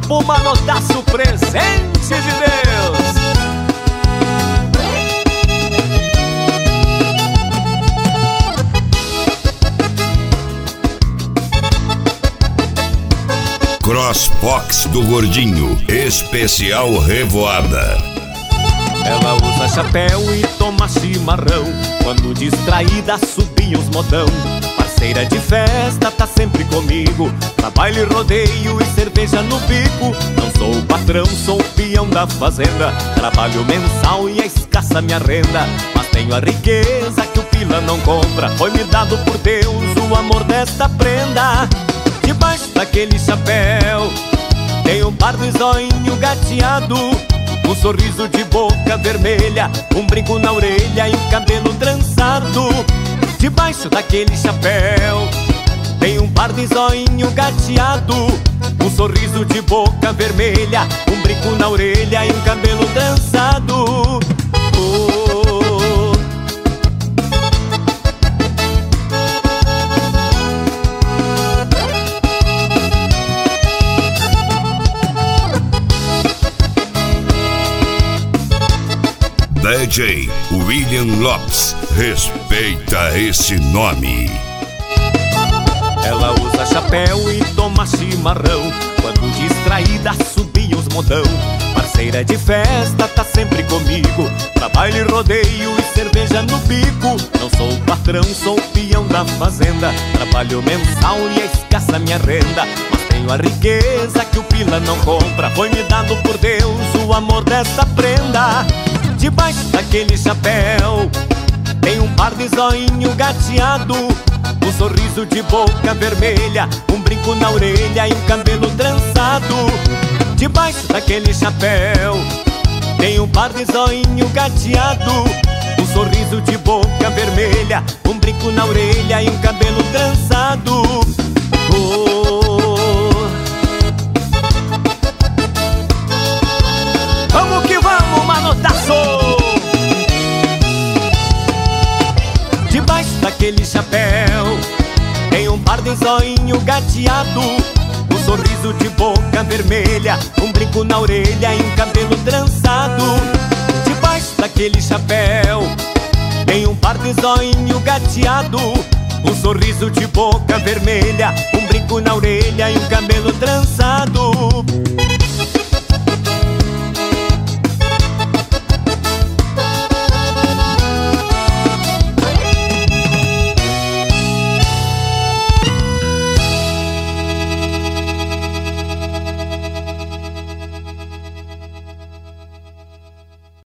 Grupo Manotaço, presente de Deus. Crossbox do Gordinho, especial revoada. Ela usa chapéu e toma chimarrão, quando distraída subia os modão. Parceira de festa, tá sempre comigo, pra baile, rodeio e cerveja no bico. Não sou o patrão, sou o peão da fazenda, trabalho mensal e é escassa minha renda. Mas tenho a riqueza que o pila não compra, foi me dado por Deus o amor desta prenda. Debaixo daquele chapéu tem um par de zóinho gateado, um sorriso de boca vermelha, um brinco na orelha e um cabelo trançado. Debaixo daquele chapéu tem um par de zóinho gateado, um sorriso de boca vermelha, um brinco na orelha e um cabelo trançado. DJ William Lopes, respeita esse nome. Ela usa chapéu e toma chimarrão, quando distraída subia os modão. Parceira de festa, tá sempre comigo, pra baile, rodeio e cerveja no bico. Não sou o patrão, sou o peão da fazenda, trabalho mensal e é escassa minha renda. Mas tenho a riqueza que o pila não compra, foi me dado por Deus o amor dessa prenda. Debaixo daquele chapéu tem um par de zóinho gateado, um sorriso de boca vermelha, um brinco na orelha e um cabelo trançado. Debaixo daquele chapéu tem um par de zóinho gateado, um sorriso de boca vermelha, um brinco na orelha e um cabelo trançado. Vamos que vamos, Manotaço! Debaixo daquele chapéu tem um par de zóinho gateado, um sorriso de boca vermelha, um brinco na orelha e um cabelo trançado. Debaixo daquele chapéu tem um par de zóinho gateado, um sorriso de boca vermelha, um brinco na orelha e um cabelo trançado.